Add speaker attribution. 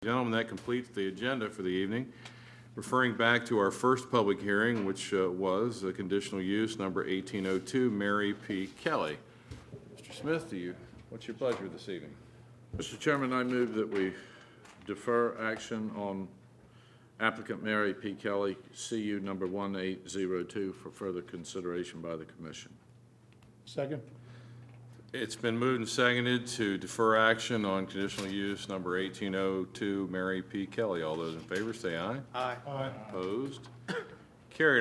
Speaker 1: Gentlemen, that completes the agenda for the evening. Referring back to our first public hearing, which was a conditional use number 1802, Mary P. Kelly. Mr. Smith, what's your pleasure this evening?
Speaker 2: Mr. Chairman, I move that we defer action on applicant Mary P. Kelly, CU number 1802, for further consideration by the Commission.
Speaker 3: Second.
Speaker 1: It's been moved and seconded to defer action on conditional use number 1802, Mary P. Kelly. All those in favor say aye.
Speaker 3: Aye.
Speaker 1: Opposed? Carried.